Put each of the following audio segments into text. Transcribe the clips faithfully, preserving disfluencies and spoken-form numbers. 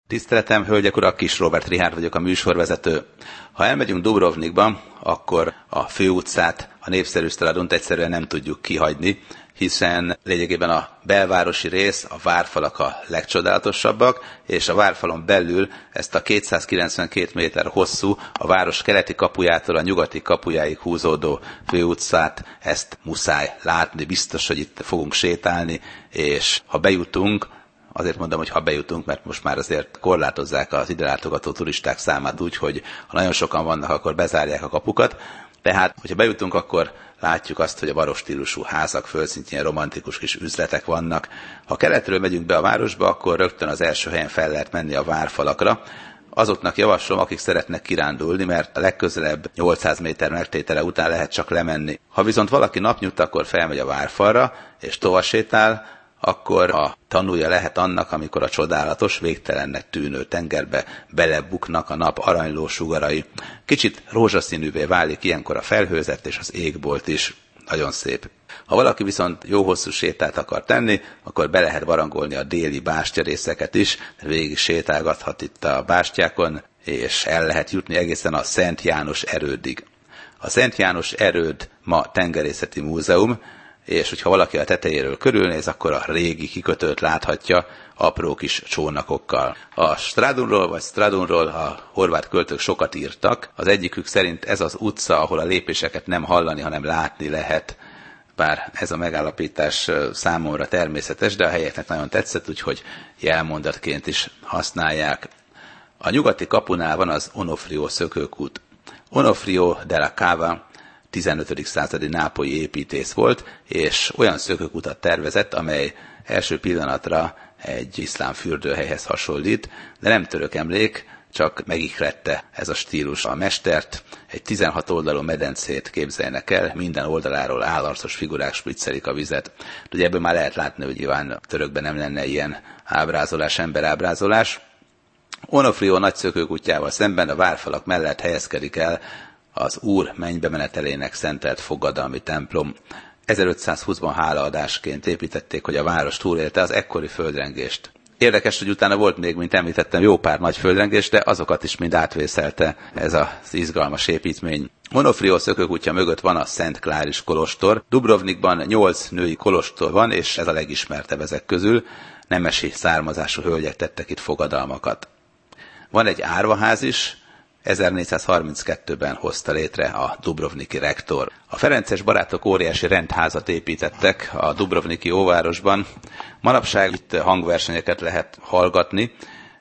Tiszteletem, hölgyek, urak, Kis Róbert Richárd vagyok, a műsorvezető. Ha elmegyünk Dubrovnikba, akkor a főutcát, a népszerű Stradunt egyszerűen nem tudjuk kihagyni, hiszen lényegében a belvárosi rész, a várfalak a legcsodálatosabbak, és a várfalon belül ezt a kétszázkilencvenkét méter hosszú, a város keleti kapujától a nyugati kapujáig húzódó főutcát, ezt muszáj látni, biztos, hogy itt fogunk sétálni, és ha bejutunk, azért mondom, hogy ha bejutunk, mert most már azért korlátozzák az ide látogató turisták számát úgy, hogy ha nagyon sokan vannak, akkor bezárják a kapukat. Tehát, hogyha bejutunk, akkor látjuk azt, hogy a baroks stílusú házak földszintjén romantikus kis üzletek vannak. Ha keletről megyünk be a városba, akkor rögtön az első helyen fel lehet menni a várfalakra. Azoknak javaslom, akik szeretnek kirándulni, mert a legközelebb nyolcszáz méter megtétele után lehet csak lemenni. Ha viszont valaki napnyugta, akkor felmegy a várfalra, és tovasétál, akkor a tanúja lehet annak, amikor a csodálatos, végtelennek tűnő tengerbe belebuknak a nap aranyló sugarai. Kicsit rózsaszínűvé válik ilyenkor a felhőzet és az égbolt is. Nagyon szép. Ha valaki viszont jó hosszú sétát akar tenni, akkor be lehet barangolni a déli bástyarészeket is, végig sétálgathat itt a bástyákon, és el lehet jutni egészen a Szent János erődig. A Szent János erőd ma tengerészeti múzeum, és hogyha valaki a tetejéről körülnéz, akkor a régi kikötőt láthatja apró kis csónakokkal. A Stradunról vagy Stradunról a horvát költők sokat írtak. Az egyikük szerint ez az utca, ahol a lépéseket nem hallani, hanem látni lehet. Bár ez a megállapítás számomra természetes, de a helyeknek nagyon tetszett, úgyhogy jelmondatként is használják. A nyugati kapunál van az Onofrio szökőkút. Onofrio della Cava tizenötödik századi nápolyi építész volt, és olyan szökőkutat tervezett, amely első pillanatra egy iszlám fürdőhelyhez hasonlít, de nem török emlék, csak megihlette ez a stílus a mestert. Egy tizenhat oldalú medencét képzeljenek el, minden oldaláról állarcos figurák spriccelik a vizet. Ugye ebből már lehet látni, hogy nyilván törökben nem lenne ilyen ábrázolás, emberábrázolás. Onofrio nagy szökőkutyával szemben a várfalak mellett helyezkedik el az Úr mennybe menetelének szentelt fogadalmi templom. ezerötszázhúszban hálaadásként építették, hogy a város túlélte az ekkori földrengést. Érdekes, hogy utána volt még, mint említettem, jó pár nagy földrengés, de azokat is mind átvészelte ez az izgalmas építmény. Onofrio szökőkutya mögött van a Szent Kláris kolostor. Dubrovnikban nyolc női kolostor van, és ez a legismertebb ezek közül. Nemesi származású hölgyek tettek itt fogadalmakat. Van egy árvaház is, ezernégyszázharminckettőben hozta létre a dubrovniki rektor. A ferences barátok óriási rendházat építettek a dubrovniki óvárosban. Manapság itt hangversenyeket lehet hallgatni,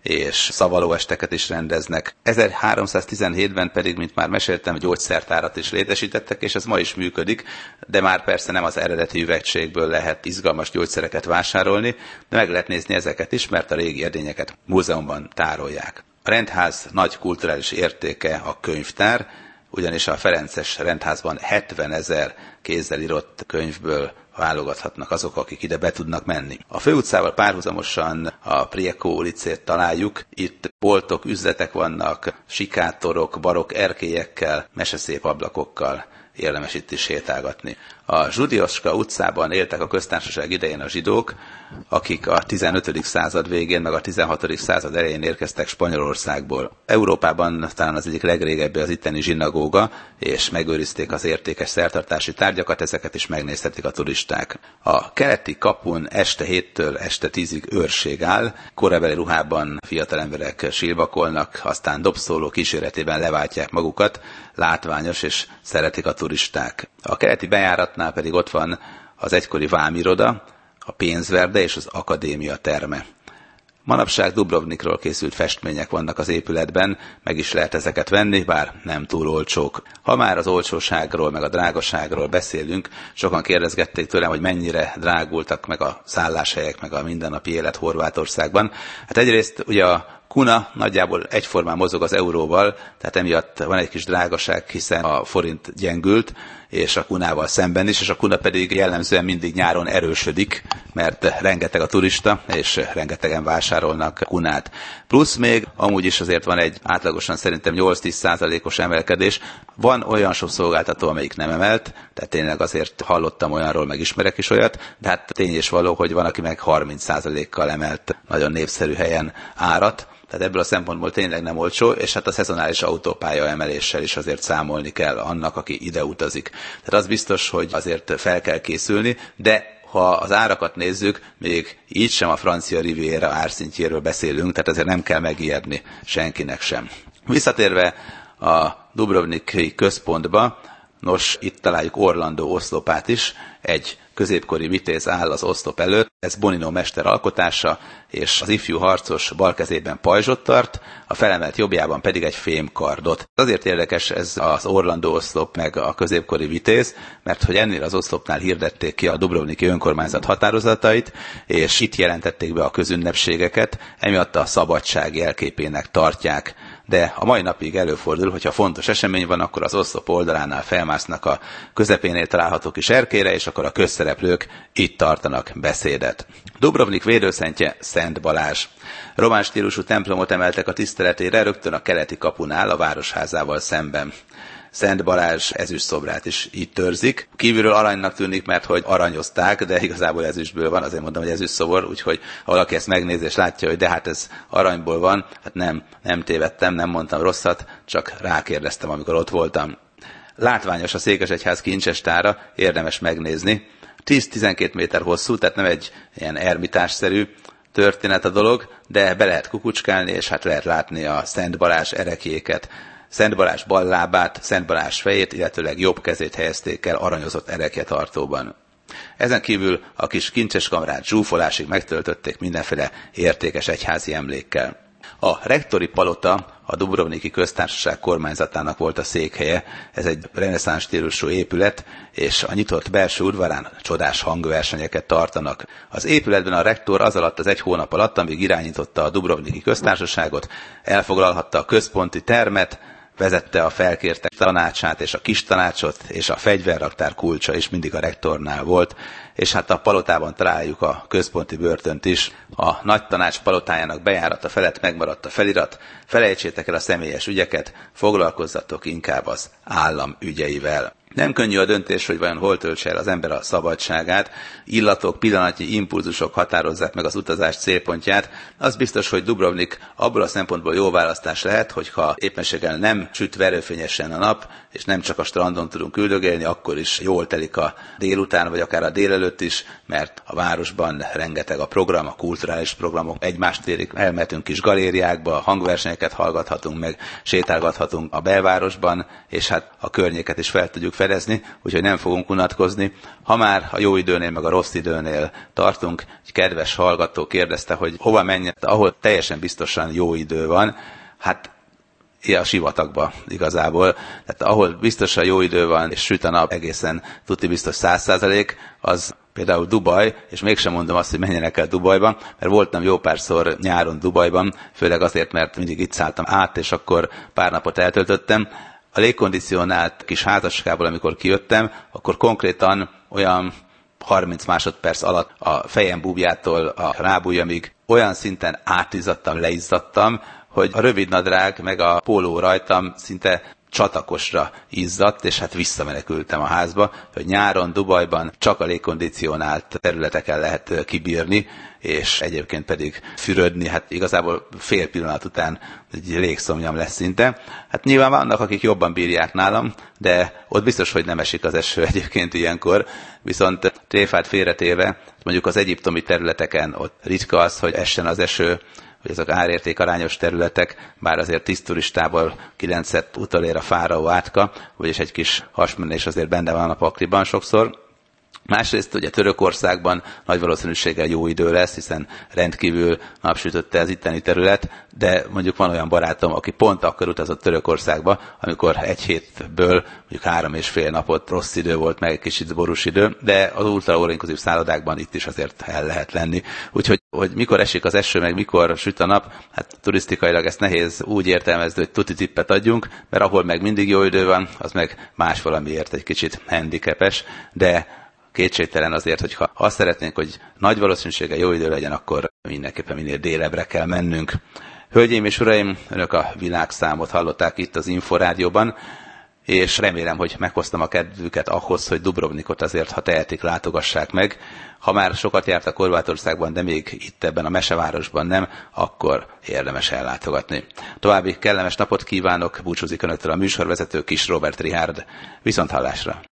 és szavalóesteket is rendeznek. ezerháromszáztizenhétben pedig, mint már meséltem, gyógyszertárat is létesítettek, és ez ma is működik, de már persze nem az eredeti üvegségből lehet izgalmas gyógyszereket vásárolni, de meg lehet nézni ezeket is, mert a régi edényeket múzeumban tárolják. A rendház nagy kulturális értéke a könyvtár, ugyanis a ferences rendházban hetvenezer kézzel írott könyvből válogathatnak azok, akik ide be tudnak menni. A főutcával párhuzamosan a Prieco ulicét találjuk. Itt boltok, üzletek vannak, sikátorok, barokk erkélyekkel, meseszép ablakokkal. Érdemes itt is sétálgatni. A Zsudioska utcában éltek a köztársaság idején a zsidók, akik a tizenötödik század végén, meg a tizenhatodik század elején érkeztek Spanyolországból. Európában talán az egyik legrégebbi az itteni zsinagóga, és megőrizték az értékes szertartási tárgyakat, ezeket is megnézhetik a turisták. A keleti kapun este héttől este tízig őrség áll, korabeli ruhában fiatal emberek silvakolnak, aztán dobszóló kíséretében leváltják magukat, látványos és szeretik a turisták. A keleti bejáratnál pedig ott van az egykori vámiroda, a pénzverde és az akadémia terme. Manapság Dubrovnikról készült festmények vannak az épületben, meg is lehet ezeket venni, bár nem túl olcsók. Ha már az olcsóságról, meg a drágaságról beszélünk, sokan kérdezgették tőlem, hogy mennyire drágultak meg a szálláshelyek, meg a mindennapi élet Horvátországban. Hát egyrészt ugye a kuna nagyjából egyformán mozog az euróval, tehát emiatt van egy kis drágaság, hiszen a forint gyengült, és a kunával szemben is, és a kuna pedig jellemzően mindig nyáron erősödik, mert rengeteg a turista, és rengetegen vásárolnak kunát. Plusz még amúgy is azért van egy átlagosan szerintem nyolc-tíz százalékos emelkedés. Van olyan sok szolgáltató, amelyik nem emelt, tehát tényleg azért hallottam olyanról, meg ismerek is olyat, de hát tény és való, hogy van, aki meg harminc százalékkal emelt nagyon népszerű helyen árat. Tehát ebből a szempontból tényleg nem olcsó, és hát a szezonális autópálya emeléssel is azért számolni kell annak, aki ide utazik. Tehát az biztos, hogy azért fel kell készülni, de ha az árakat nézzük, még így sem a francia Riviera árszintjéről beszélünk, tehát ezért nem kell megijedni senkinek sem. Visszatérve a dubrovniki központba, nos, itt találjuk Orlandó oszlopát is, egy középkori vitéz áll az oszlop előtt, ez Bonino mester alkotása, és az ifjú harcos bal kezében pajzsot tart, a felemelt jobbjában pedig egy fémkardot. Azért érdekes ez az Orlandó oszlop meg a középkori vitéz, mert hogy ennél az oszlopnál hirdették ki a dubrovniki önkormányzat határozatait, és itt jelentették be a közünnepségeket, emiatt a szabadság jelképének tartják. De a mai napig előfordul, hogyha fontos esemény van, akkor az oszlop oldalánál felmásznak a közepénél található kis erkére, és akkor a közszereplők itt tartanak beszédet. Dubrovnik védőszentje Szent Balázs. Román stílusú templomot emeltek a tiszteletére rögtön a keleti kapunál a városházával szemben. Szent Balázs ezüstszobrát is így törzik. Kívülről aranynak tűnik, mert hogy aranyozták, de igazából ezüstből van, azért mondom, hogy ezüstszobor, úgyhogy ha valaki ezt megnézi és látja, hogy de hát ez aranyból van, hát nem, nem tévedtem, nem mondtam rosszat, csak rákérdeztem, amikor ott voltam. Látványos a Székesegyház kincsestára, érdemes megnézni. tíz-tizenkét méter hosszú, tehát nem egy ilyen ermitásszerű történet a dolog, de be lehet kukucskálni, és hát lehet látni a Szent Balázs erekjéket. Szent Balázs bal lábát, Szent Balázs fejét, illetőleg jobb kezét helyezték el aranyozott erekjetartóban. Ezen kívül a kis kincses kamrát zsúfolásig megtöltötték mindenféle értékes egyházi emlékkel. A rektori palota a Dubrovniki Köztársaság kormányzatának volt a székhelye, ez egy reneszánsz stílusú épület, és a nyitott belső udvarán csodás hangversenyeket tartanak. Az épületben a rektor az alatt az egy hónap alatt, amíg irányította a Dubrovniki Köztársaságot, elfoglalhatta a központi termet, vezette a felkértek tanácsát és a kis tanácsot, és a fegyverraktár kulcsa is mindig a rektornál volt, és hát a palotában találjuk a központi börtönt is. A nagy tanács palotájának bejárata felett megmaradt a felirat, felejtsétek el a személyes ügyeket, foglalkozzatok inkább az állam ügyeivel. Nem könnyű a döntés, hogy vajon hol töltse el az ember a szabadságát, illatok, pillanatnyi impulzusok határozzák meg az utazás célpontját. Az biztos, hogy Dubrovnik abból a szempontból jó választás lehet, hogyha éppenséggel nem süt verőfényesen a nap, és nem csak a strandon tudunk üldögélni, akkor is jól telik a délután, vagy akár a délelőtt is, mert a városban rengeteg a program, a kulturális programok, egymást érik, elmehetünk kis galériákba, hangversenyeket hallgathatunk meg, sétálgathatunk a belvárosban, és hát a környéket is fel tudjuk fedezni, úgyhogy nem fogunk unatkozni. Ha már a jó időnél, meg a rossz időnél tartunk, egy kedves hallgató kérdezte, hogy hova menjen, ahol teljesen biztosan jó idő van, hát a sivatagba igazából. Tehát ahol biztosan jó idő van, és süt a nap egészen tuti biztos száz százalék, az például Dubaj, és mégsem mondom azt, hogy menjenek el Dubajba, mert voltam jó párszor nyáron Dubajban, főleg azért, mert mindig itt szálltam át, és akkor pár napot eltöltöttem. A légkondicionált kis házasságából, amikor kijöttem, akkor konkrétan olyan harminc másodperc alatt a fejem búbjától a lábujjamig olyan szinten átizzadtam, leizzadtam, hogy a rövidnadrág meg a póló rajtam szinte csatakosra izzadt, és hát visszamenekültem a házba, hogy nyáron Dubajban csak a légkondicionált területeken lehet kibírni, és egyébként pedig fürödni, hát igazából fél pillanat után egy légszomnyam lesz szinte. Hát nyilván vannak, akik jobban bírják nálam, de ott biztos, hogy nem esik az eső egyébként ilyenkor, viszont tréfát félretéve, mondjuk az egyiptomi területeken ott ritka az, hogy essen az eső, hogy ezek árértékarányos területek, bár azért tíz turistából kilencet utolér a fáraó átka, vagyis egy kis hasmenés azért benne van a pakliban sokszor. Másrészt ugye Törökországban nagy valószínűséggel jó idő lesz, hiszen rendkívül napsütötte az itteni terület, de mondjuk van olyan barátom, aki pont akkor utazott Törökországba, amikor egy hétből mondjuk három és fél napot rossz idő volt, meg egy kicsit borús idő, de az ultra-all-inclusive szállodákban itt is azért el lehet lenni. Úgyhogy hogy mikor esik az eső, meg mikor süt a nap, hát turisztikailag ezt nehéz úgy értelmezni, hogy tuti tippet adjunk, mert ahol meg mindig jó idő van, az meg más valamiért egy kicsit handicapes, de kétségtelen azért, hogy ha azt szeretnénk, hogy nagy valószínűséggel jó idő legyen, akkor mindenképpen minél délebbre kell mennünk. Hölgyeim és uraim, önök a világszámot hallották itt az Inforádióban. és remélem, hogy meghoztam a kedvüket ahhoz, hogy Dubrovnikot azért, ha tehetik, látogassák meg. Ha már sokat jártak Horvátországban, de még itt ebben a mesevárosban nem, akkor érdemes ellátogatni. További kellemes napot kívánok, búcsúzik önöktől a műsorvezető, Kis Róbert Richárd. Viszonthallásra!